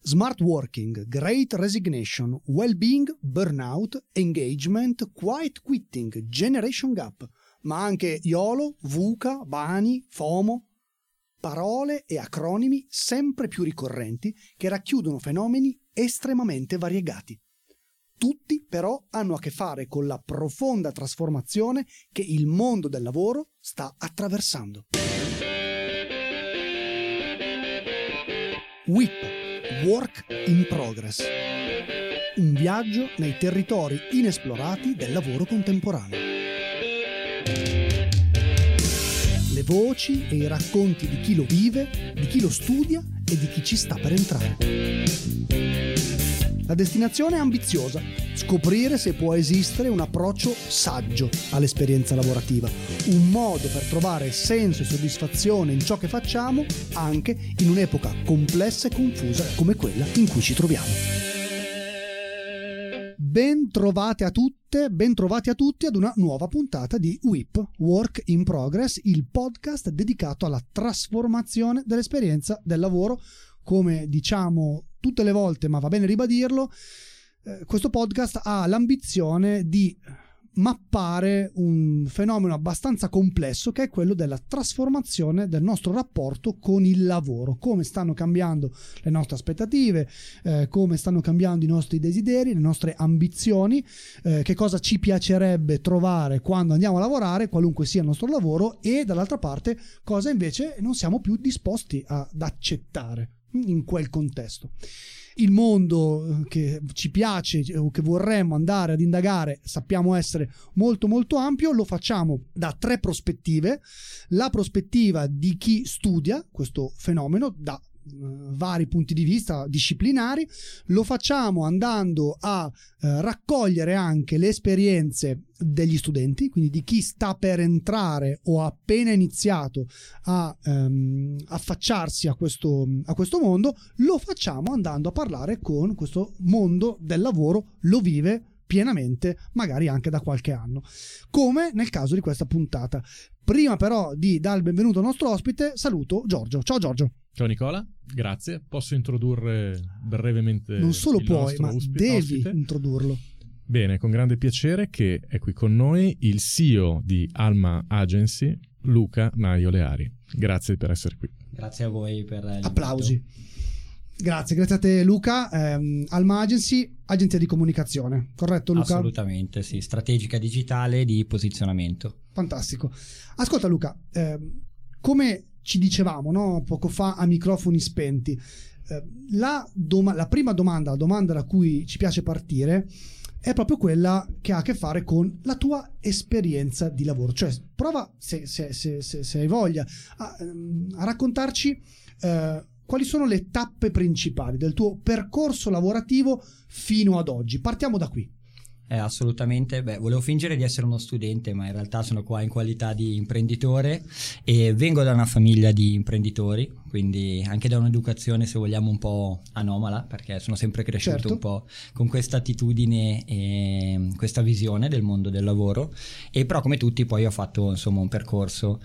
Smart working, great resignation, well-being, burnout, engagement, quiet quitting, generation gap, ma anche YOLO, VUCA, BANI, FOMO, parole e acronimi sempre più ricorrenti che racchiudono fenomeni estremamente variegati. Tutti però hanno a che fare con la profonda trasformazione che il mondo del lavoro sta attraversando. WIP, Work in Progress. Un viaggio nei territori inesplorati del lavoro contemporaneo. Le voci e i racconti di chi lo vive, di chi lo studia e di chi ci sta per entrare. La destinazione è ambiziosa: scoprire se può esistere un approccio saggio all'esperienza lavorativa, un modo per trovare senso e soddisfazione in ciò che facciamo anche in un'epoca complessa e confusa come quella in cui ci troviamo. Ben trovate a tutte, ben trovati a tutti ad una nuova puntata di WIP, Work in Progress, il podcast dedicato alla trasformazione dell'esperienza del lavoro. Come diciamo tutte le volte, ma va bene ribadirlo, questo podcast ha l'ambizione di mappare un fenomeno abbastanza complesso che è quello della trasformazione del nostro rapporto con il lavoro, come stanno cambiando le nostre aspettative, come stanno cambiando i nostri desideri, le nostre ambizioni, che cosa ci piacerebbe trovare quando andiamo a lavorare, qualunque sia il nostro lavoro, e dall'altra parte cosa invece non siamo più disposti ad accettare in quel contesto. Il mondo che ci piace o che vorremmo andare ad indagare sappiamo essere molto molto ampio. Lo facciamo da tre prospettive: la prospettiva di chi studia questo fenomeno da vari punti di vista disciplinari, lo facciamo andando a raccogliere anche le esperienze degli studenti, quindi di chi sta per entrare o ha appena iniziato a affacciarsi a questo mondo. Lo facciamo andando a parlare con questo mondo del lavoro, lo vive pienamente, magari anche da qualche anno, come nel caso di questa puntata. Prima però di dare il benvenuto al nostro ospite, saluto Giorgio. Ciao Giorgio. Ciao Nicola, grazie. Posso introdurre brevemente? Non solo puoi, ma devi introdurlo. Bene, con grande piacere che è qui con noi il CEO di Alma Agency, Luca Naio Leari. Grazie per essere qui. Grazie a voi per l'invito. Applausi. Grazie a te Luca. Alma Agency, agenzia di comunicazione, corretto Luca? Assolutamente, sì, strategica digitale di posizionamento. Fantastico. Ascolta Luca, come ci dicevamo, no, poco fa a microfoni spenti, la prima domanda, la domanda da cui ci piace partire, è proprio quella che ha a che fare con la tua esperienza di lavoro. Cioè prova, se hai voglia, a raccontarci quali sono le tappe principali del tuo percorso lavorativo fino ad oggi. Partiamo da qui. Assolutamente, volevo fingere di essere uno studente, ma in realtà sono qua in qualità di imprenditore e vengo da una famiglia di imprenditori, quindi anche da un'educazione, se vogliamo, un po' anomala, perché sono sempre cresciuto, certo, un po' con questa attitudine e questa visione del mondo del lavoro. E però come tutti poi ho fatto insomma un percorso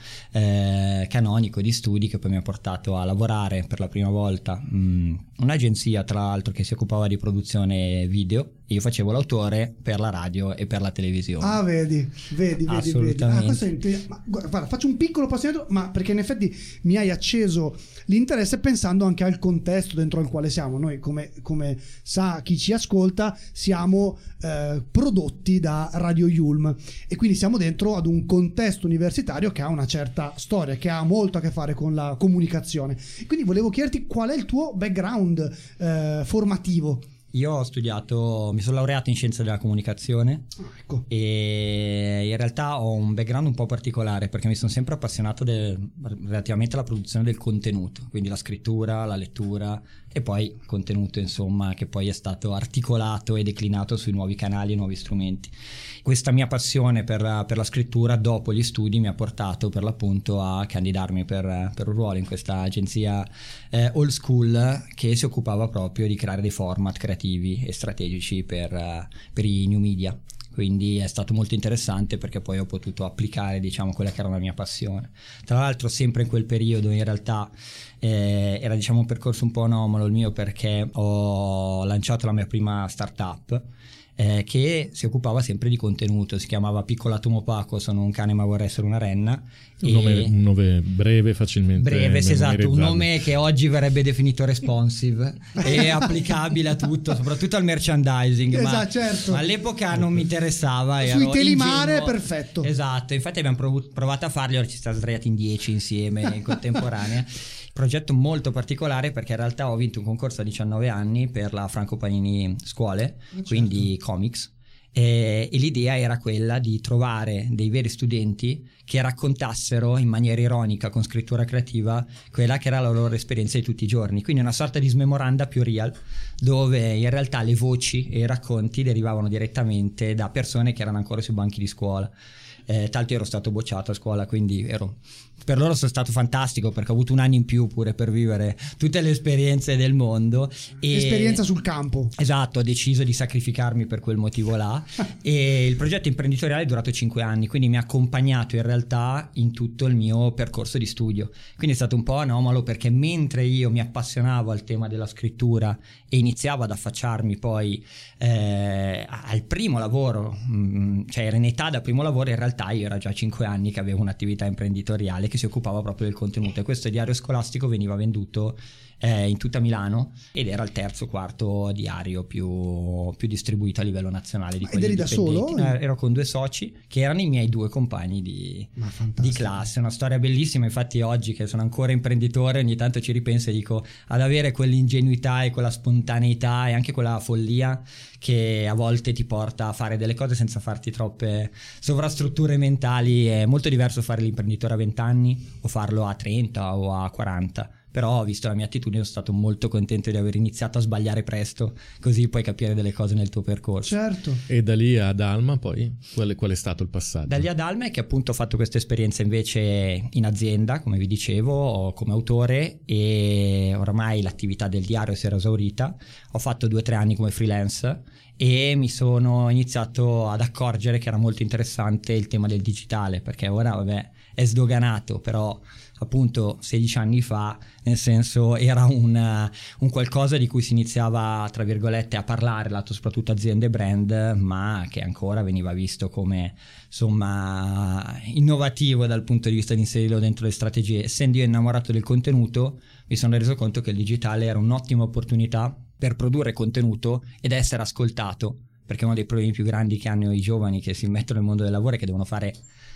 canonico di studi che poi mi ha portato a lavorare per la prima volta un'agenzia, tra l'altro, che si occupava di produzione video. Io facevo l'autore per la radio e per la televisione. Ah, vedi. Assolutamente. Ma, guarda, faccio un piccolo passo indietro, ma perché in effetti mi hai acceso l'interesse pensando anche al contesto dentro il quale siamo. Noi, come sa chi ci ascolta, siamo prodotti da Radio Yulm e quindi siamo dentro ad un contesto universitario che ha una certa storia, che ha molto a che fare con la comunicazione. Quindi volevo chiederti qual è il tuo background formativo. Io ho studiato, mi sono laureato in scienze della comunicazione, ecco, e in realtà ho un background un po' particolare perché mi sono sempre appassionato relativamente alla produzione del contenuto, quindi la scrittura, la lettura e poi contenuto, insomma, che poi è stato articolato e declinato sui nuovi canali e nuovi strumenti. Questa mia passione per la scrittura dopo gli studi mi ha portato per l'appunto a candidarmi per un ruolo in questa agenzia old school che si occupava proprio di creare dei format creativi e strategici per i new media. quindi è stato molto interessante perché poi ho potuto applicare, diciamo, quella che era la mia passione. Tra l'altro sempre in quel periodo in realtà era, diciamo, un percorso un po' anomalo il mio, perché ho lanciato la mia prima startup che si occupava sempre di contenuto, si chiamava Piccolo Atomo Opaco, sono un cane ma vorrei essere una renna. Un nome breve, facilmente breve, sì, esatto, un memorizzabile. nome che oggi verrebbe definito responsive e applicabile a tutto, soprattutto al merchandising. Esatto, certo. Ma all'epoca non mi interessava. Sui telimare ingenuo. Perfetto. Esatto, infatti abbiamo provato a farli, ora ci siamo sdraiati in 10 insieme in contemporanea. Progetto molto particolare perché in realtà ho vinto un concorso a 19 anni per la Franco Panini Scuole, certo. Quindi comics, e l'idea era quella di trovare dei veri studenti che raccontassero in maniera ironica, con scrittura creativa, quella che era la loro esperienza di tutti i giorni, quindi una sorta di smemoranda più real, dove in realtà le voci e i racconti derivavano direttamente da persone che erano ancora sui banchi di scuola. Tanto ero stato bocciato a scuola, quindi per loro sono stato fantastico perché ho avuto un anno in più pure per vivere tutte le esperienze del mondo. Esperienza sul campo. Esatto, ho deciso di sacrificarmi per quel motivo là e il progetto imprenditoriale è durato 5 anni, quindi mi ha accompagnato in realtà in tutto il mio percorso di studio. Quindi è stato un po' anomalo perché mentre io mi appassionavo al tema della scrittura e iniziavo ad affacciarmi poi al primo lavoro, cioè era in età da primo lavoro, in realtà io era già 5 anni che avevo un'attività imprenditoriale che si occupava proprio del contenuto, e questo diario scolastico veniva venduto in tutta Milano ed era il terzo o quarto diario più distribuito a livello nazionale di quelli ed eri da solo? Ero con 2 soci che erano i miei 2 compagni di classe. Una storia bellissima, infatti oggi che sono ancora imprenditore ogni tanto ci ripenso e dico, ad avere quell'ingenuità e quella spontaneità e anche quella follia che a volte ti porta a fare delle cose senza farti troppe sovrastrutture mentali. È molto diverso fare l'imprenditore a 20 anni o farlo a 30 o a 40. Però, visto la mia attitudine, sono stato molto contento di aver iniziato a sbagliare presto, così puoi capire delle cose nel tuo percorso. Certo. E da lì ad Alma poi qual è stato il passaggio? Da lì ad Alma è che appunto ho fatto questa esperienza invece in azienda, come vi dicevo, come autore, e oramai l'attività del diario si era esaurita. Ho fatto 2 o 3 anni come freelance e mi sono iniziato ad accorgere che era molto interessante il tema del digitale, perché ora vabbè è sdoganato, però appunto 16 anni fa, nel senso, era un qualcosa di cui si iniziava tra virgolette a parlare, lato soprattutto aziende e brand, ma che ancora veniva visto come insomma innovativo dal punto di vista di inserirlo dentro le strategie. Essendo io innamorato del contenuto, mi sono reso conto che il digitale era un'ottima opportunità per produrre contenuto ed essere ascoltato, perché uno dei problemi più grandi che hanno i giovani che si mettono nel mondo del lavoro è che devono fare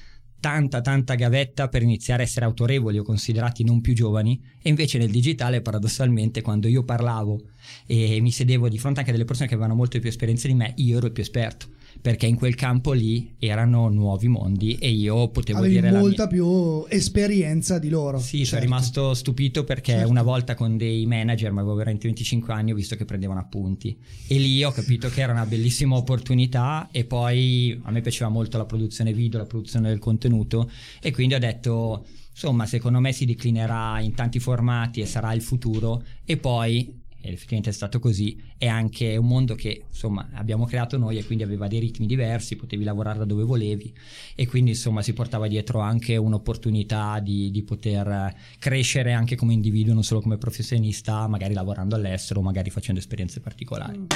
tanta gavetta per iniziare a essere autorevoli o considerati non più giovani, e invece nel digitale paradossalmente quando io parlavo e mi sedevo di fronte anche a delle persone che avevano molte più esperienze di me, io ero il più esperto, perché in quel campo lì erano nuovi mondi e io potevo dire molta più esperienza di loro. Sì, certo. Sono rimasto stupito perché certo. Una volta con dei manager, ma avevo veramente 25 anni, ho visto che prendevano appunti e lì ho capito che era una bellissima opportunità. E poi a me piaceva molto la produzione video, la produzione del contenuto, e quindi ho detto insomma secondo me si declinerà in tanti formati e sarà il futuro. E poi ed effettivamente è stato così, è anche un mondo che insomma abbiamo creato noi e quindi aveva dei ritmi diversi, potevi lavorare da dove volevi e quindi insomma si portava dietro anche un'opportunità di poter crescere anche come individuo, non solo come professionista, magari lavorando all'estero, magari facendo esperienze particolari.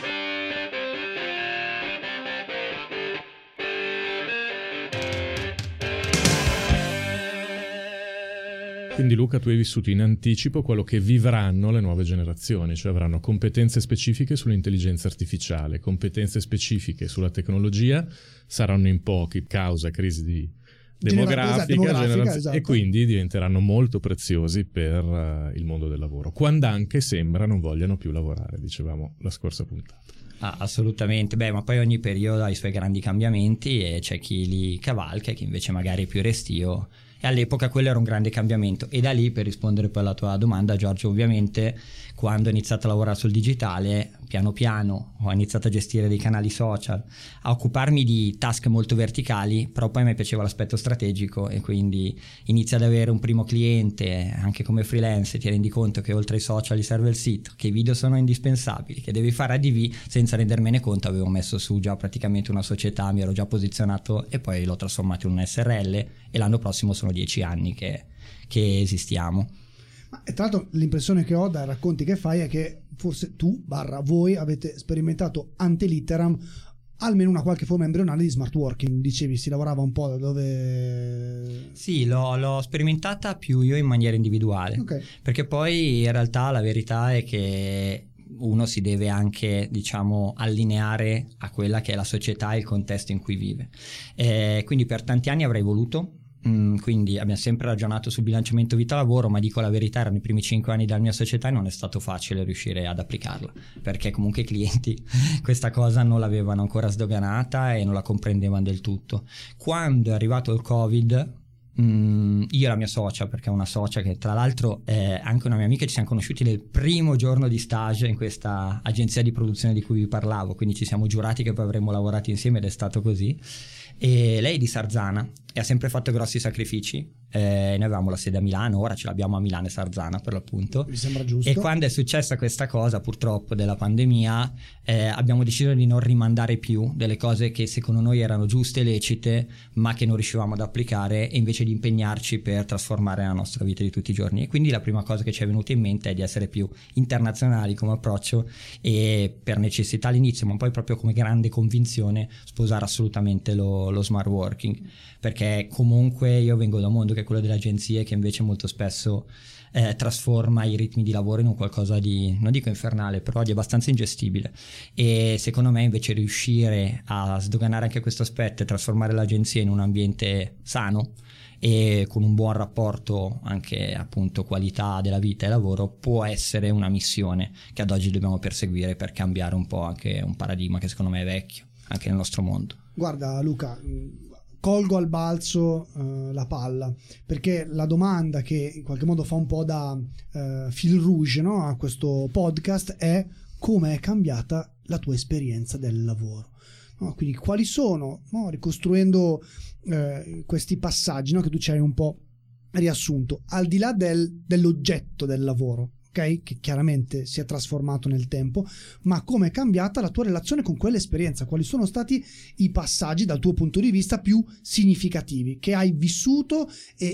Quindi Luca, tu hai vissuto in anticipo quello che vivranno le nuove generazioni, cioè avranno competenze specifiche sull'intelligenza artificiale, competenze specifiche sulla tecnologia, saranno in pochi causa crisi demografica, esatto. E quindi diventeranno molto preziosi per il mondo del lavoro, quando anche sembra non vogliano più lavorare, dicevamo la scorsa puntata. Assolutamente, ma poi ogni periodo ha i suoi grandi cambiamenti e c'è chi li cavalca e chi invece magari è più restio. E all'epoca quello era un grande cambiamento, e da lì, per rispondere poi alla tua domanda, Giorgio, ovviamente quando ho iniziato a lavorare sul digitale piano piano ho iniziato a gestire dei canali social, a occuparmi di task molto verticali, però poi mi piaceva l'aspetto strategico e quindi inizi ad avere un primo cliente anche come freelance, ti rendi conto che oltre ai social gli serve il sito, che i video sono indispensabili, che devi fare ADV. Senza rendermene conto avevo messo su già praticamente una società, mi ero già posizionato e poi l'ho trasformato in un SRL e l'anno prossimo sono 10 anni che esistiamo. Ma, tra l'altro l'impressione che ho dai racconti che fai è che forse tu voi avete sperimentato ante litteram almeno una qualche forma embrionale di smart working. Dicevi si lavorava un po' da dove... Sì, l'ho sperimentata più io in maniera individuale, okay. Perché poi in realtà la verità è che uno si deve anche, diciamo, allineare a quella che è la società e il contesto in cui vive. Quindi per tanti anni avrei voluto, quindi abbiamo sempre ragionato sul bilanciamento vita-lavoro, ma dico la verità, erano i primi 5 anni della mia società e non è stato facile riuscire ad applicarla, perché comunque i clienti questa cosa non l'avevano ancora sdoganata e non la comprendevano del tutto. Quando è arrivato il Covid, io e la mia socia, perché è una socia che tra l'altro è anche una mia amica, ci siamo conosciuti nel primo giorno di stage in questa agenzia di produzione di cui vi parlavo, quindi ci siamo giurati che poi avremmo lavorato insieme ed è stato così. E lei è di Sarzana e ha sempre fatto grossi sacrifici. Noi avevamo la sede a Milano, ora ce l'abbiamo a Milano e Sarzana per l'appunto. Mi sembra giusto. E quando è successa questa cosa purtroppo della pandemia, abbiamo deciso di non rimandare più delle cose che secondo noi erano giuste e lecite ma che non riuscivamo ad applicare, e invece di impegnarci per trasformare la nostra vita di tutti i giorni. E quindi la prima cosa che ci è venuta in mente è di essere più internazionali come approccio e per necessità all'inizio, ma poi proprio come grande convinzione sposare assolutamente lo smart working, perché comunque io vengo da un mondo che è quello delle agenzie, che invece molto spesso trasforma i ritmi di lavoro in un qualcosa di, non dico infernale, però di abbastanza ingestibile. E secondo me invece riuscire a sdoganare anche questo aspetto e trasformare l'agenzia in un ambiente sano e con un buon rapporto anche appunto qualità della vita e lavoro può essere una missione che ad oggi dobbiamo perseguire per cambiare un po' anche un paradigma che secondo me è vecchio anche nel nostro mondo. Guarda Luca, colgo al balzo la palla, perché la domanda che in qualche modo fa un po' da fil rouge, no, a questo podcast è: come è cambiata la tua esperienza del lavoro? No, quindi quali sono, no, ricostruendo questi passaggi, no, che tu ci hai un po' riassunto, al di là dell'oggetto del lavoro, ok, che chiaramente si è trasformato nel tempo, ma come è cambiata la tua relazione con quell'esperienza? Quali sono stati i passaggi dal tuo punto di vista più significativi che hai vissuto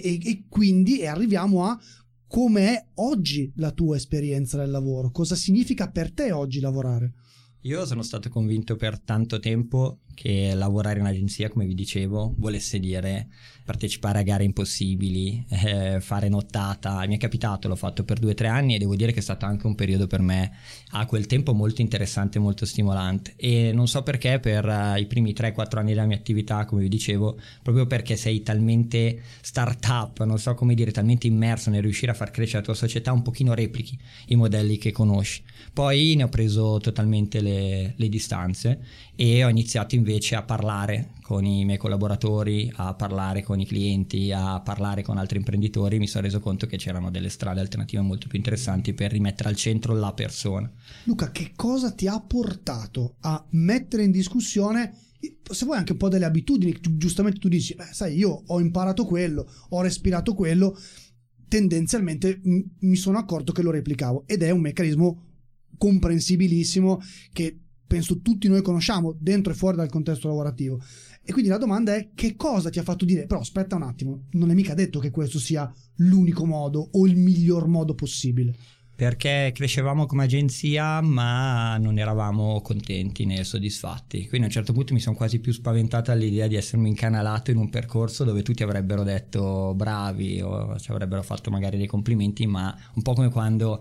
e quindi arriviamo a come è oggi la tua esperienza del lavoro? Cosa significa per te oggi lavorare? Io sono stato convinto per tanto tempo che lavorare in agenzia, come vi dicevo, volesse dire partecipare a gare impossibili, fare nottata. Mi è capitato, l'ho fatto per 2 o 3 anni e devo dire che è stato anche un periodo per me a quel tempo molto interessante e molto stimolante. E non so perché per i primi 3-4 anni della mia attività, come vi dicevo, proprio perché sei talmente startup, non so come dire, talmente immerso nel riuscire a far crescere la tua società, un pochino replichi i modelli che conosci. Poi ne ho preso totalmente le distanze e ho iniziato invece a parlare con i miei collaboratori, a parlare con i clienti, a parlare con altri imprenditori. Mi sono reso conto che c'erano delle strade alternative molto più interessanti per rimettere al centro la persona. Luca, che cosa ti ha portato a mettere in discussione, se vuoi, anche un po' delle abitudini? Giustamente tu dici, sai, io ho imparato quello, ho respirato quello, tendenzialmente mi sono accorto che lo replicavo, ed è un meccanismo comprensibilissimo che penso tutti noi conosciamo dentro e fuori dal contesto lavorativo. E quindi la domanda è: che cosa ti ha fatto dire però aspetta un attimo, non è mica detto che questo sia l'unico modo o il miglior modo possibile? Perché crescevamo come agenzia ma non eravamo contenti né soddisfatti, quindi a un certo punto mi sono quasi più spaventato all'idea di essermi incanalato in un percorso dove tutti avrebbero detto bravi o ci avrebbero fatto magari dei complimenti, ma un po' come quando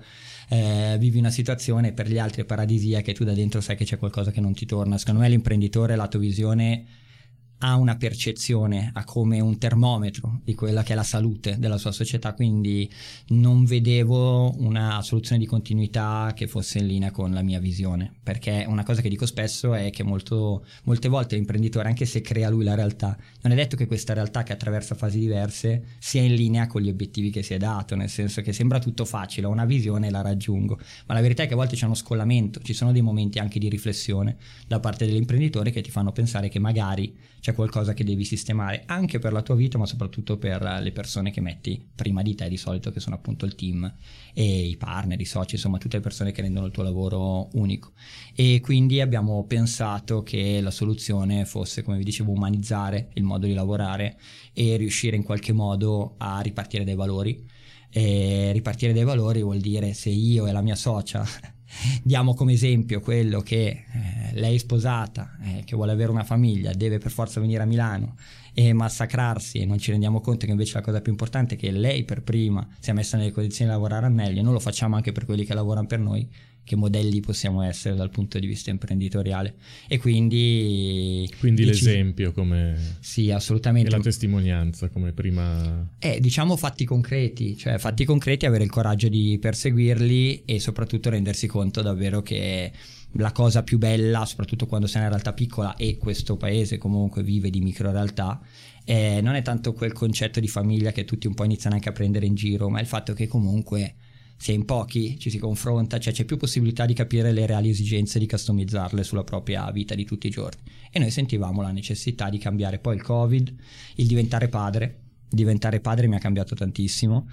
vivi una situazione per gli altri è paradisiaca e tu da dentro sai che c'è qualcosa che non ti torna. Secondo me l'imprenditore, la tua visione ha una percezione, ha come un termometro di quella che è la salute della sua società, quindi non vedevo una soluzione di continuità che fosse in linea con la mia visione, perché una cosa che dico spesso è che molte volte l'imprenditore, anche se crea lui la realtà, non è detto che questa realtà, che attraversa fasi diverse, sia in linea con gli obiettivi che si è dato, nel senso che sembra tutto facile, ho una visione e la raggiungo, ma la verità è che a volte c'è uno scollamento, ci sono dei momenti anche di riflessione da parte dell'imprenditore che ti fanno pensare che magari c'è qualcosa che devi sistemare anche per la tua vita, ma soprattutto per le persone che metti prima di te, di solito, che sono appunto il team e i partner, i soci, insomma tutte le persone che rendono il tuo lavoro unico. E quindi abbiamo pensato che la soluzione fosse, come vi dicevo, umanizzare il modo di lavorare e riuscire in qualche modo a ripartire dai valori. E ripartire dai valori vuol dire, se io e la mia socia diamo come esempio quello che lei è sposata, che vuole avere una famiglia, deve per forza venire a Milano e massacrarsi, e non ci rendiamo conto che invece la cosa più importante è che lei per prima sia messa nelle condizioni di lavorare al meglio, e non lo facciamo anche per quelli che lavorano per noi, che modelli possiamo essere dal punto di vista imprenditoriale. E quindi l'esempio come sì, assolutamente, e la testimonianza come prima, diciamo fatti concreti, cioè fatti concreti, avere il coraggio di perseguirli e soprattutto rendersi conto davvero che la cosa più bella, soprattutto quando sei in una realtà piccola, e questo paese comunque vive di micro realtà, non è tanto quel concetto di famiglia che tutti un po' iniziano anche a prendere in giro, ma il fatto che comunque si è in pochi, ci si confronta, cioè c'è più possibilità di capire le reali esigenze, di customizzarle sulla propria vita di tutti i giorni. E noi sentivamo la necessità di cambiare. Poi il Covid, il diventare padre mi ha cambiato tantissimo,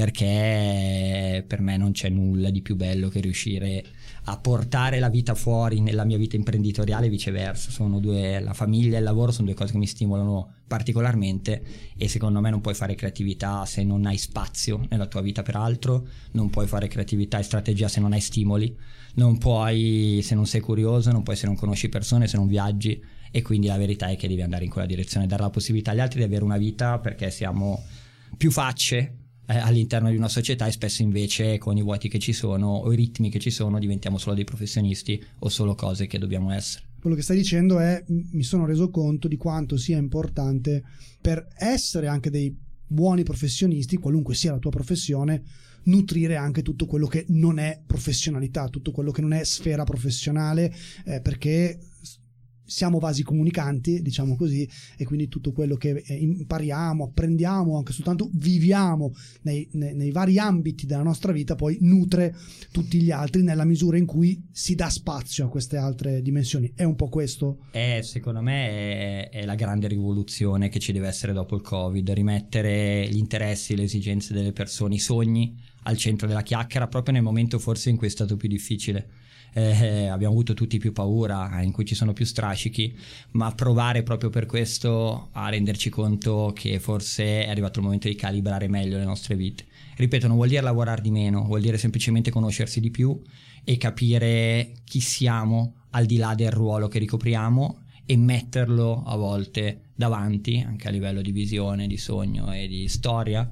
perché per me non c'è nulla di più bello che riuscire a portare la vita fuori nella mia vita imprenditoriale e viceversa. Sono la famiglia e il lavoro sono due cose che mi stimolano particolarmente, e secondo me non puoi fare creatività se non hai spazio nella tua vita per altro, non puoi fare creatività e strategia se non hai stimoli, non puoi se non sei curioso, non puoi se non conosci persone, se non viaggi. E quindi la verità è che devi andare in quella direzione, dare la possibilità agli altri di avere una vita, perché siamo più facce all'interno di una società, e spesso invece con i vuoti che ci sono o i ritmi che ci sono diventiamo solo dei professionisti o solo cose che dobbiamo essere. Quello che stai dicendo è, mi sono reso conto di quanto sia importante, per essere anche dei buoni professionisti, qualunque sia la tua professione, nutrire anche tutto quello che non è professionalità, tutto quello che non è sfera professionale, perché siamo vasi comunicanti, diciamo così, e quindi tutto quello che impariamo, apprendiamo, anche soltanto viviamo nei vari ambiti della nostra vita, poi nutre tutti gli altri nella misura in cui si dà spazio a queste altre dimensioni. È un po' questo? Secondo me è la grande rivoluzione che ci deve essere dopo il Covid, rimettere gli interessi, le esigenze delle persone, i sogni al centro della chiacchiera, proprio nel momento forse in cui è stato più difficile. Abbiamo avuto tutti più paura, in cui ci sono più strascichi, ma provare proprio per questo a renderci conto che forse è arrivato il momento di calibrare meglio le nostre vite. Ripeto, non vuol dire lavorare di meno, vuol dire semplicemente conoscersi di più e capire chi siamo al di là del ruolo che ricopriamo, e metterlo a volte davanti, anche a livello di visione, di sogno e di storia,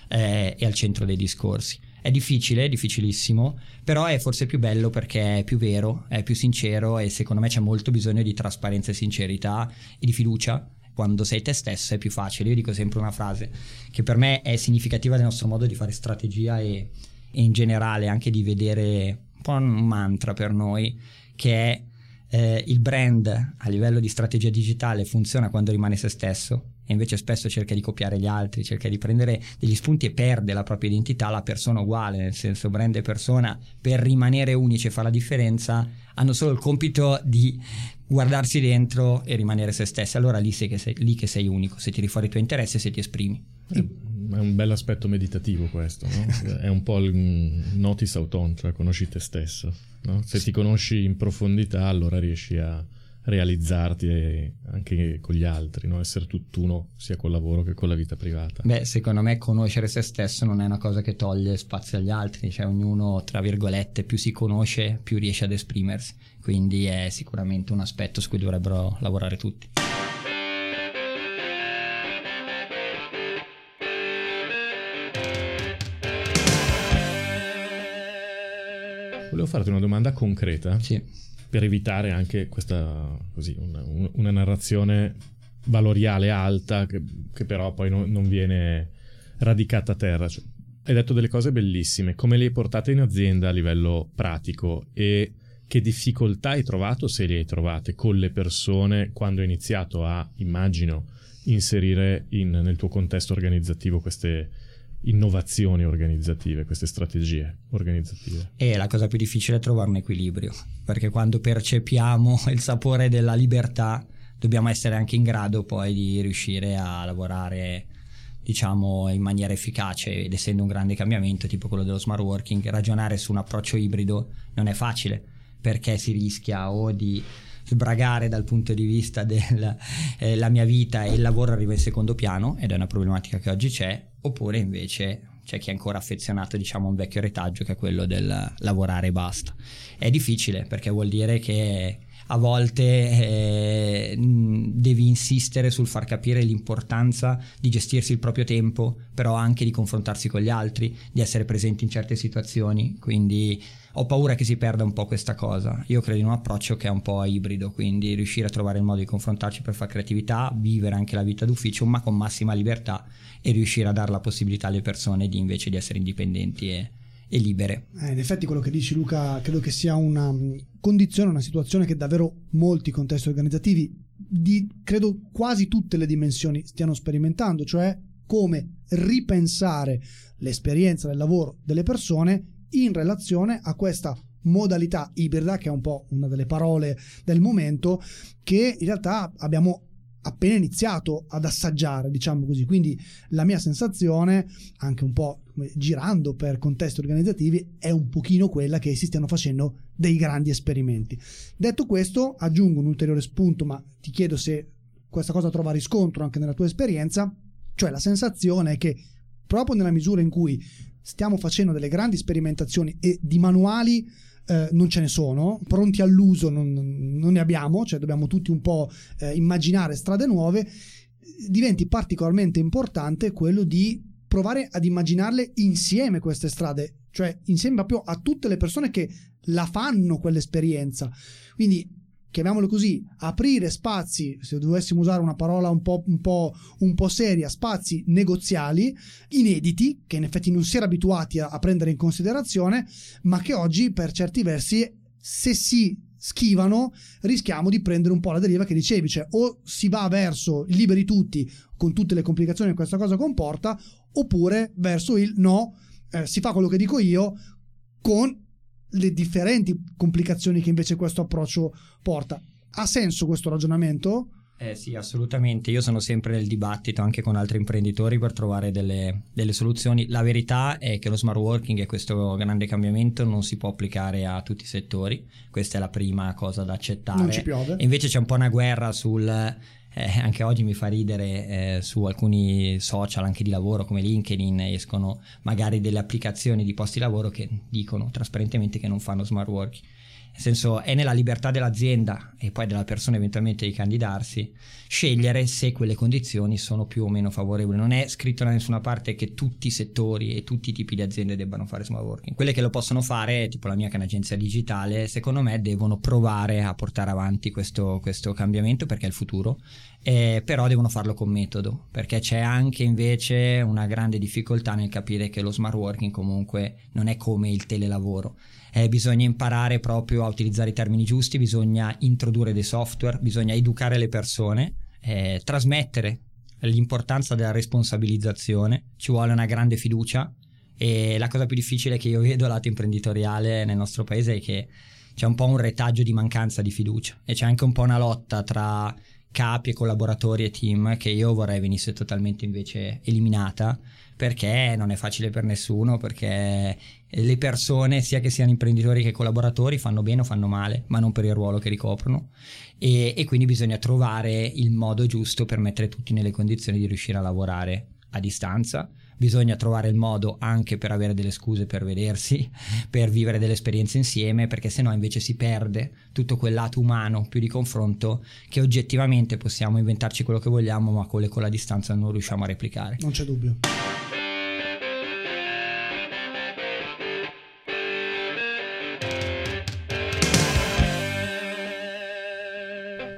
e al centro dei discorsi. È difficile, è difficilissimo, però è forse più bello perché è più vero, è più sincero, e secondo me c'è molto bisogno di trasparenza e sincerità e di fiducia. Quando sei te stesso è più facile. Io dico sempre una frase che per me è significativa del nostro modo di fare strategia e in generale anche di vedere, un po' un mantra per noi, che è il brand a livello di strategia digitale funziona quando rimane se stesso, e invece spesso cerca di copiare gli altri, cerca di prendere degli spunti e perde la propria identità. La persona uguale, nel senso brand e persona, per rimanere unici e fare la differenza, hanno solo il compito di guardarsi dentro e rimanere se stessi. Allora lì che sei unico, se tiri fuori i tuoi interessi e se ti esprimi. È un bel aspetto meditativo questo, no? È un po' il notice auton, cioè conosci te stesso, no? Se ti conosci in profondità, allora riesci a realizzarti anche con gli altri, no? Essere tutt'uno sia col lavoro che con la vita privata. Secondo me conoscere se stesso non è una cosa che toglie spazio agli altri, cioè ognuno, tra virgolette, più si conosce più riesce ad esprimersi, quindi è sicuramente un aspetto su cui dovrebbero lavorare tutti. Volevo farti una domanda concreta, sì, per evitare anche questa, così, una narrazione valoriale alta che però poi non viene radicata a terra. Cioè, hai detto delle cose bellissime, come le hai portate in azienda a livello pratico e che difficoltà hai trovato, se le hai trovate, con le persone quando hai iniziato a, immagino, inserire nel tuo contesto organizzativo queste innovazioni organizzative, queste strategie organizzative. E la cosa più difficile è trovare un equilibrio, perché quando percepiamo il sapore della libertà dobbiamo essere anche in grado poi di riuscire a lavorare, diciamo, in maniera efficace, ed essendo un grande cambiamento tipo quello dello smart working, ragionare su un approccio ibrido non è facile, perché si rischia o di sbragare dal punto di vista della mia vita e il lavoro arriva in secondo piano, ed è una problematica che oggi c'è, oppure invece c'è chi è ancora affezionato, diciamo, a un vecchio retaggio che è quello del lavorare e basta. È difficile perché vuol dire che a volte devi insistere sul far capire l'importanza di gestirsi il proprio tempo, però anche di confrontarsi con gli altri, di essere presenti in certe situazioni, quindi ho paura che si perda un po' questa cosa. Io credo in un approccio che è un po' ibrido, quindi riuscire a trovare il modo di confrontarci per fare creatività, vivere anche la vita d'ufficio ma con massima libertà, e riuscire a dare la possibilità alle persone di invece di essere indipendenti e libere. In effetti quello che dici, Luca, credo che sia una condizione, una situazione che davvero molti contesti organizzativi di credo quasi tutte le dimensioni stiano sperimentando, cioè come ripensare l'esperienza del lavoro delle persone in relazione a questa modalità ibrida, che è un po' una delle parole del momento, che in realtà abbiamo appena iniziato ad assaggiare, diciamo così. Quindi la mia sensazione, anche un po' girando per contesti organizzativi, è un pochino quella che si stiano facendo dei grandi esperimenti. Detto questo, aggiungo un ulteriore spunto, ma ti chiedo se questa cosa trova riscontro anche nella tua esperienza, cioè la sensazione è che proprio nella misura in cui stiamo facendo delle grandi sperimentazioni e di manuali non ce ne sono, pronti all'uso non ne abbiamo, cioè dobbiamo tutti un po' immaginare strade nuove, diventi particolarmente importante quello di provare ad immaginarle insieme queste strade, cioè insieme proprio a tutte le persone che la fanno quell'esperienza. Quindi, chiamiamolo così, aprire spazi, se dovessimo usare una parola un po' seria, spazi negoziali inediti, che in effetti non si era abituati a prendere in considerazione, ma che oggi per certi versi, se si schivano, rischiamo di prendere un po' la deriva che dicevi, cioè o si va verso il liberi tutti con tutte le complicazioni che questa cosa comporta, oppure verso il no, si fa quello che dico io, con le differenti complicazioni che invece questo approccio porta. Ha senso questo ragionamento? Sì, assolutamente. Io sono sempre nel dibattito anche con altri imprenditori per trovare delle soluzioni. La verità è che lo smart working e questo grande cambiamento non si può applicare a tutti i settori. Questa è la prima cosa da accettare. Non ci piove. E invece c'è un po' una guerra sul... anche oggi mi fa ridere, su alcuni social anche di lavoro come LinkedIn escono magari delle applicazioni di posti di lavoro che dicono trasparentemente che non fanno smart working. Nel senso, è nella libertà dell'azienda e poi della persona eventualmente di candidarsi scegliere se quelle condizioni sono più o meno favorevoli. Non è scritto da nessuna parte che tutti i settori e tutti i tipi di aziende debbano fare smart working. Quelle che lo possono fare, tipo la mia che è un'agenzia digitale, secondo me devono provare a portare avanti questo cambiamento, perché è il futuro, però devono farlo con metodo, perché c'è anche invece una grande difficoltà nel capire che lo smart working comunque non è come il telelavoro. Bisogna imparare proprio a utilizzare i termini giusti, bisogna introdurre dei software, bisogna educare le persone, trasmettere l'importanza della responsabilizzazione, ci vuole una grande fiducia, e la cosa più difficile che io vedo lato imprenditoriale nel nostro paese è che c'è un po' un retaggio di mancanza di fiducia, e c'è anche un po' una lotta tra capi e collaboratori e team che io vorrei venisse totalmente invece eliminata, perché non è facile per nessuno, perché le persone, sia che siano imprenditori che collaboratori, fanno bene o fanno male, ma non per il ruolo che ricoprono, e quindi bisogna trovare il modo giusto per mettere tutti nelle condizioni di riuscire a lavorare a distanza. Bisogna trovare il modo anche per avere delle scuse per vedersi, per vivere delle esperienze insieme, perché sennò invece si perde tutto quel lato umano più di confronto che oggettivamente possiamo inventarci quello che vogliamo, ma con la distanza non riusciamo a replicare. Non c'è dubbio.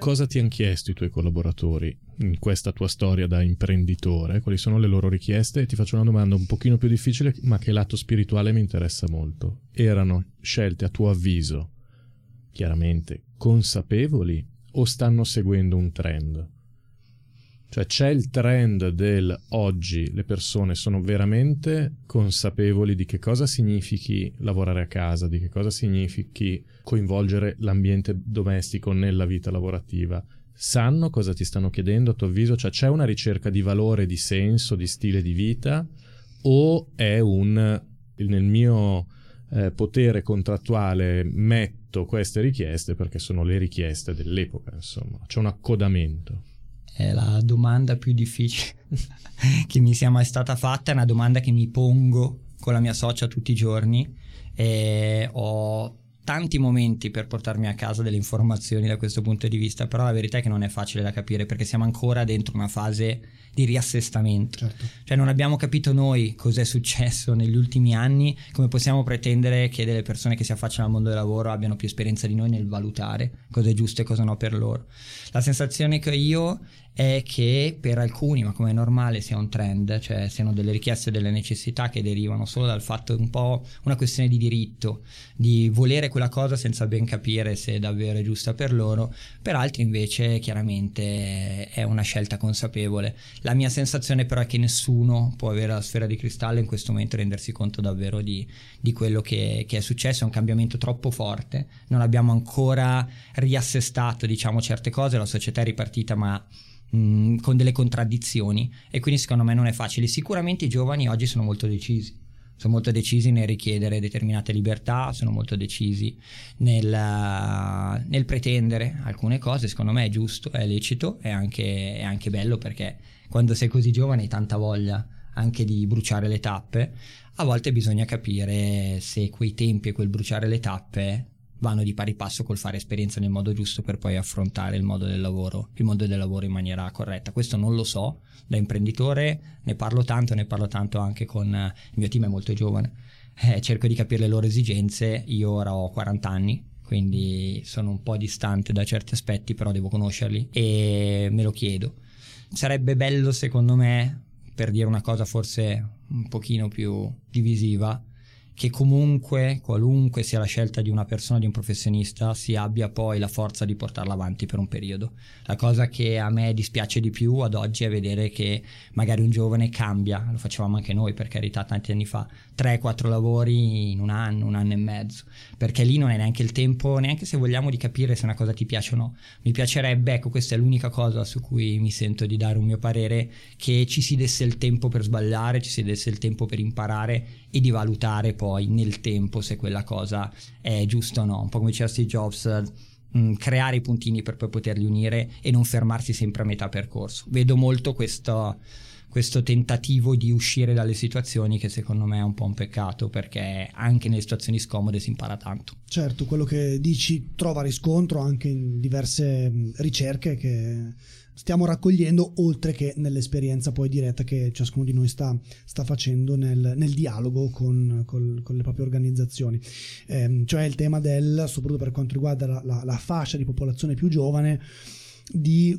cosa ti hanno chiesto i tuoi collaboratori in questa tua storia da imprenditore? Quali sono le loro richieste? Ti faccio una domanda un pochino più difficile, ma che lato spirituale mi interessa molto. Erano scelte a tuo avviso chiaramente consapevoli o stanno seguendo un trend? Cioè c'è il trend del oggi le persone sono veramente consapevoli di che cosa significhi lavorare a casa, di che cosa significhi coinvolgere l'ambiente domestico nella vita lavorativa, sanno cosa ti stanno chiedendo a tuo avviso? Cioè c'è una ricerca di valore, di senso, di stile di vita, o è nel mio potere contrattuale metto queste richieste perché sono le richieste dell'epoca, insomma c'è un accodamento? È la domanda più difficile che mi sia mai stata fatta, è una domanda che mi pongo con la mia socia tutti i giorni e ho tanti momenti per portarmi a casa delle informazioni da questo punto di vista, però la verità è che non è facile da capire perché siamo ancora dentro una fase di riassestamento. Certo. Cioè non abbiamo capito noi cos'è successo negli ultimi anni, come possiamo pretendere che delle persone che si affacciano al mondo del lavoro abbiano più esperienza di noi nel valutare cosa è giusto e cosa no per loro. La sensazione che ho io è che per alcuni, ma come è normale, sia un trend, cioè siano delle richieste e delle necessità che derivano solo dal fatto, un po' una questione di diritto, di volere quella cosa senza ben capire se è davvero giusta per loro. Per altri invece chiaramente è una scelta consapevole. La mia sensazione però è che nessuno può avere la sfera di cristallo in questo momento e rendersi conto davvero di quello che è successo. È un cambiamento troppo forte, non abbiamo ancora riassestato, diciamo, certe cose, la società è ripartita ma con delle contraddizioni e quindi secondo me non è facile. Sicuramente i giovani oggi sono molto decisi nel richiedere determinate libertà, sono molto decisi nel pretendere alcune cose. Secondo me è giusto, è lecito, è anche bello, perché quando sei così giovane hai tanta voglia anche di bruciare le tappe. A volte bisogna capire se quei tempi e quel bruciare le tappe vanno di pari passo col fare esperienza nel modo giusto per poi affrontare il mondo del lavoro in maniera corretta. Questo non lo so, da imprenditore ne parlo tanto anche con il mio team, è molto giovane, cerco di capire le loro esigenze. Io ora ho 40 anni, quindi sono un po' distante da certi aspetti, però devo conoscerli e me lo chiedo. Sarebbe bello, secondo me, per dire una cosa forse un pochino più divisiva, che comunque, qualunque sia la scelta di una persona, di un professionista, si abbia poi la forza di portarla avanti per un periodo. La cosa che a me dispiace di più ad oggi è vedere che magari un giovane cambia, lo facevamo anche noi per carità tanti anni fa, 3-4 lavori in un anno e mezzo, perché lì non è neanche il tempo, neanche se vogliamo, di capire se una cosa ti piace o no. Mi piacerebbe, ecco, questa è l'unica cosa su cui mi sento di dare un mio parere, che ci si desse il tempo per sbagliare, ci si desse il tempo per imparare e di valutare poi nel tempo se quella cosa è giusta o no. Un po' come diceva Steve Jobs, creare i puntini per poi poterli unire e non fermarsi sempre a metà percorso. Vedo molto questo tentativo di uscire dalle situazioni, che secondo me è un po' un peccato, perché anche nelle situazioni scomode si impara tanto. Certo, quello che dici trova riscontro anche in diverse ricerche che stiamo raccogliendo, oltre che nell'esperienza poi diretta che ciascuno di noi sta facendo nel dialogo con le proprie organizzazioni, cioè il tema soprattutto per quanto riguarda la fascia di popolazione più giovane, di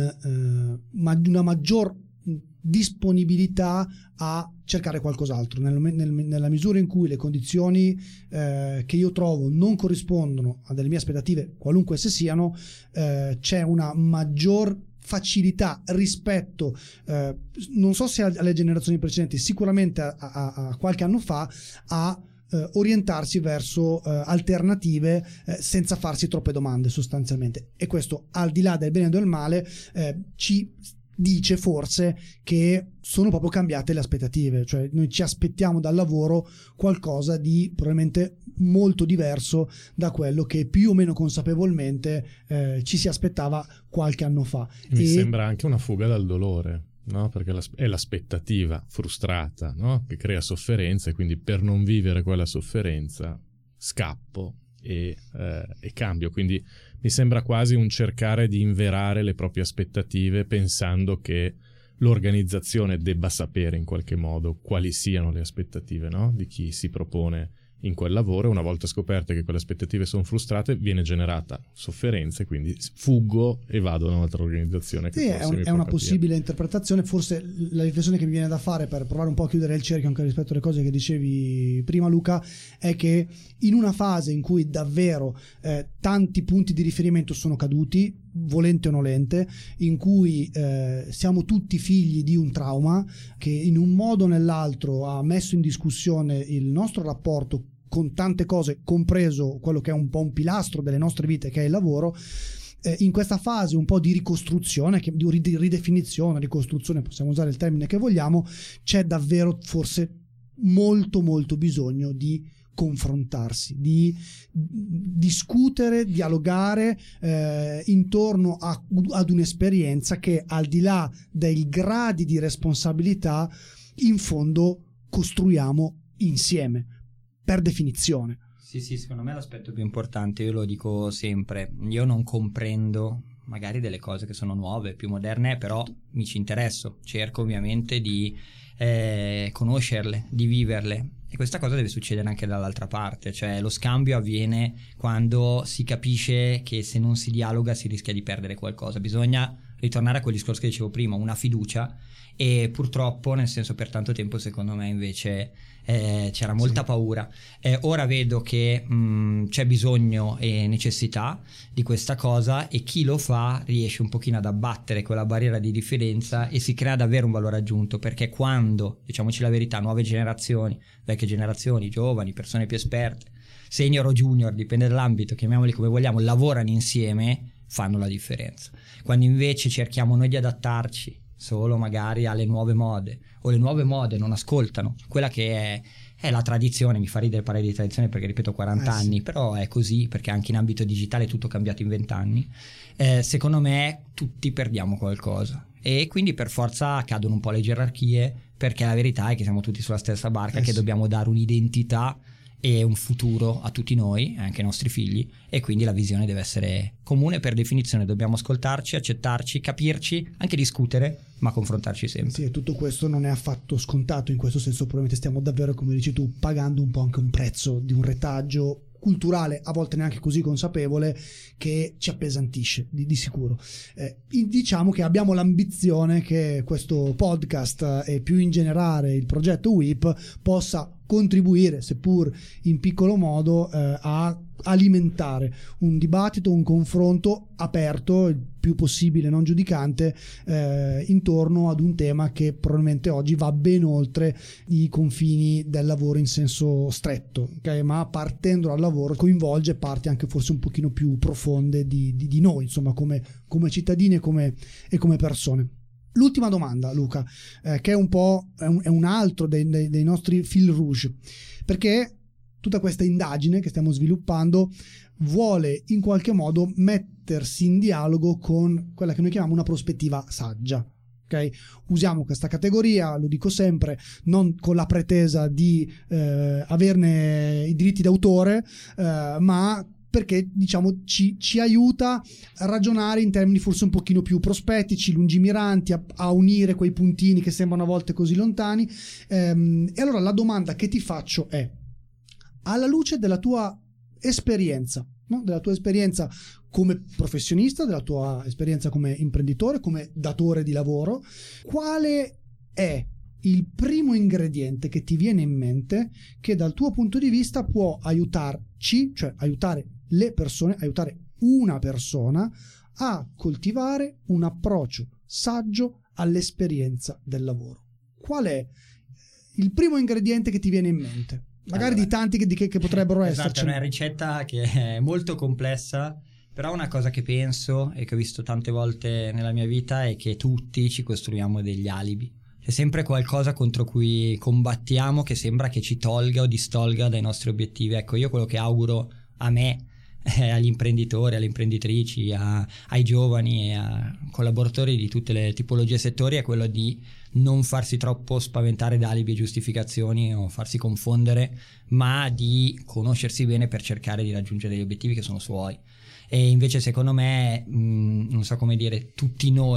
una maggior disponibilità a cercare qualcos'altro nella misura in cui le condizioni che io trovo non corrispondono a delle mie aspettative, qualunque esse siano. C'è una maggior facilità rispetto, non so se alle generazioni precedenti, sicuramente a qualche anno fa, a orientarsi verso alternative senza farsi troppe domande sostanzialmente. E questo, al di là del bene e del male, ci dice forse che sono proprio cambiate le aspettative, cioè noi ci aspettiamo dal lavoro qualcosa di probabilmente molto diverso da quello che più o meno consapevolmente ci si aspettava qualche anno fa. Mi sembra anche una fuga dal dolore, no? Perché è l'aspettativa frustrata, no? Che crea sofferenza, e quindi per non vivere quella sofferenza scappo e cambio. Quindi mi sembra quasi un cercare di inverare le proprie aspettative, pensando che l'organizzazione debba sapere in qualche modo quali siano le aspettative, no? Di chi si propone in quel lavoro, e una volta scoperte che quelle aspettative sono frustrate viene generata sofferenza e quindi fuggo e vado da un'altra organizzazione. Sì, è una possibile interpretazione. Forse la riflessione che mi viene da fare per provare un po' a chiudere il cerchio anche rispetto alle cose che dicevi prima, Luca, è che in una fase in cui davvero tanti punti di riferimento sono caduti, volente o nolente, in cui siamo tutti figli di un trauma che in un modo o nell'altro ha messo in discussione il nostro rapporto con tante cose, compreso quello che è un po' un pilastro delle nostre vite, che è il lavoro. In questa fase un po' di ricostruzione, di ridefinizione, ricostruzione, possiamo usare il termine che vogliamo, c'è davvero forse molto molto bisogno di confrontarsi, di discutere, dialogare intorno ad un'esperienza che, al di là dei gradi di responsabilità, in fondo costruiamo insieme, per definizione. Sì, secondo me l'aspetto più importante, io lo dico sempre, io non comprendo magari delle cose che sono nuove, più moderne, però mi ci interesso, cerco ovviamente di conoscerle, di viverle, e questa cosa deve succedere anche dall'altra parte, cioè lo scambio avviene quando si capisce che se non si dialoga si rischia di perdere qualcosa. Bisogna ritornare a quel discorso che dicevo prima, una fiducia, e purtroppo, nel senso, per tanto tempo secondo me invece c'era molta paura. Ora vedo che c'è bisogno e necessità di questa cosa, e chi lo fa riesce un pochino ad abbattere quella barriera di diffidenza e si crea davvero un valore aggiunto, perché quando, diciamoci la verità, nuove generazioni, vecchie generazioni, giovani, persone più esperte, senior o junior, dipende dall'ambito, chiamiamoli come vogliamo, lavorano insieme, fanno la differenza. Quando invece cerchiamo noi di adattarci solo magari alle nuove mode, o le nuove mode non ascoltano quella che è la tradizione, mi fa ridere parlare di tradizione perché ripeto 40 anni, sì. Però è così, perché anche in ambito digitale è tutto cambiato in 20 anni, secondo me tutti perdiamo qualcosa, e quindi per forza cadono un po' le gerarchie, perché la verità è che siamo tutti sulla stessa barca, che dobbiamo dare un'identità e un futuro a tutti noi, anche ai nostri figli, e quindi la visione deve essere comune per definizione. Dobbiamo ascoltarci, accettarci, capirci, anche discutere, ma confrontarci sempre. Sì, e tutto questo non è affatto scontato. In questo senso probabilmente stiamo davvero, come dici tu, pagando un po' anche un prezzo di un retaggio culturale, a volte neanche così consapevole, che ci appesantisce di sicuro. Diciamo che abbiamo l'ambizione che questo podcast e più in generale il progetto WIP possa contribuire, seppur in piccolo modo, a alimentare un dibattito, un confronto aperto, il più possibile non giudicante, intorno ad un tema che probabilmente oggi va ben oltre i confini del lavoro in senso stretto, okay? Ma partendo dal lavoro coinvolge parti anche forse un pochino più profonde di noi, insomma, come cittadini e come persone. L'ultima domanda, Luca, che è un po' è un altro dei nostri fil rouge, perché tutta questa indagine che stiamo sviluppando vuole in qualche modo mettersi in dialogo con quella che noi chiamiamo una prospettiva saggia. Okay? Usiamo questa categoria, lo dico sempre, non con la pretesa di averne i diritti d'autore, ma perché diciamo ci aiuta a ragionare in termini forse un pochino più prospettici, lungimiranti, a unire quei puntini che sembrano a volte così lontani. E allora la domanda che ti faccio è: alla luce della tua esperienza, no? Della tua esperienza come professionista, della tua esperienza come imprenditore, come datore di lavoro, quale è il primo ingrediente che ti viene in mente che dal tuo punto di vista può aiutarci, cioè aiutare le persone, aiutare una persona a coltivare un approccio saggio all'esperienza del lavoro? Qual è il primo ingrediente che ti viene in mente? Magari allora, di tanti che potrebbero esserci. Esatto, è una ricetta che è molto complessa, però una cosa che penso e che ho visto tante volte nella mia vita è che tutti ci costruiamo degli alibi. C'è sempre qualcosa contro cui combattiamo che sembra che ci tolga o distolga dai nostri obiettivi. Ecco, io quello che auguro a me, agli imprenditori, alle imprenditrici, ai giovani e a collaboratori di tutte le tipologie e settori è quello di non farsi troppo spaventare da alibi e giustificazioni o farsi confondere, ma di conoscersi bene per cercare di raggiungere degli obiettivi che sono suoi. E invece secondo me, non so come dire, tutti noi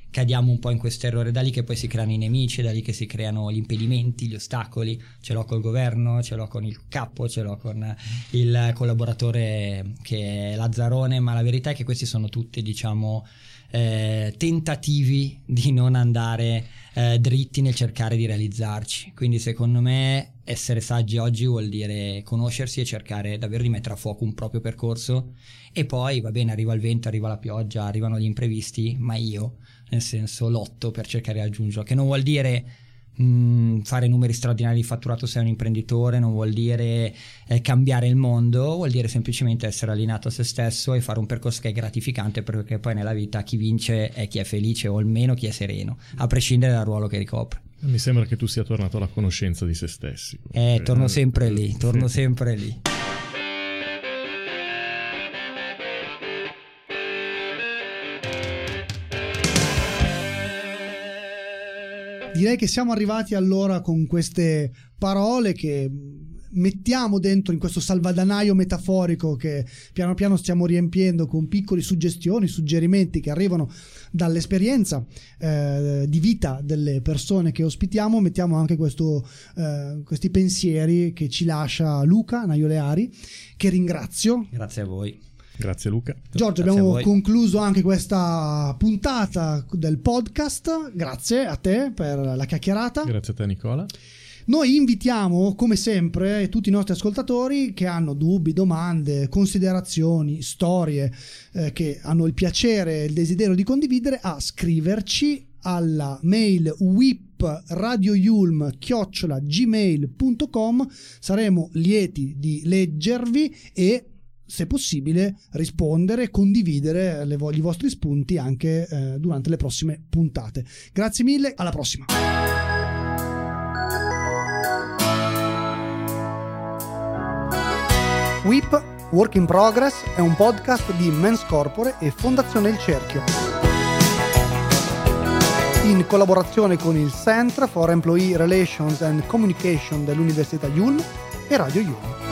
cadiamo un po' in questo errore, da lì che poi si creano i nemici, da lì che si creano gli impedimenti, gli ostacoli. Ce l'ho col governo, ce l'ho con il capo, ce l'ho con il collaboratore che è Lazzarone, ma la verità è che questi sono tutti, diciamo, tentativi di non andare dritti nel cercare di realizzarci. Quindi secondo me essere saggi oggi vuol dire conoscersi e cercare davvero di mettere a fuoco un proprio percorso, e poi va bene, arriva il vento, arriva la pioggia, arrivano gli imprevisti, ma io nel senso lotto per cercare di raggiungerlo, che non vuol dire fare numeri straordinari di fatturato se è un imprenditore, non vuol dire cambiare il mondo, vuol dire semplicemente essere allineato a se stesso e fare un percorso che è gratificante, perché poi nella vita chi vince è chi è felice, o almeno chi è sereno, a prescindere dal ruolo che ricopre. Mi sembra che tu sia tornato alla conoscenza di se stessi. Torno sempre lì. Direi che siamo arrivati allora con queste parole che mettiamo dentro in questo salvadanaio metaforico che piano piano stiamo riempiendo con piccole suggestioni, suggerimenti che arrivano dall'esperienza di vita delle persone che ospitiamo. Mettiamo anche questi pensieri che ci lascia Luca Naioleari, che ringrazio. Grazie a voi. Grazie Luca. Giorgio, abbiamo concluso anche questa puntata del podcast. Grazie a te per la chiacchierata. Grazie a te Nicola. Noi invitiamo come sempre tutti i nostri ascoltatori che hanno dubbi, domande, considerazioni, storie che hanno il desiderio di condividere, a scriverci alla mail whipradioyulm@gmail.com. Saremo lieti di leggervi e, se possibile, rispondere e condividere i vostri spunti anche durante le prossime puntate. Grazie mille, alla prossima. WIP Work in Progress è un podcast di Men's Corpore e Fondazione Il Cerchio, in collaborazione con il Centre for Employee Relations and Communication dell'Università Yulm e Radio Yulm.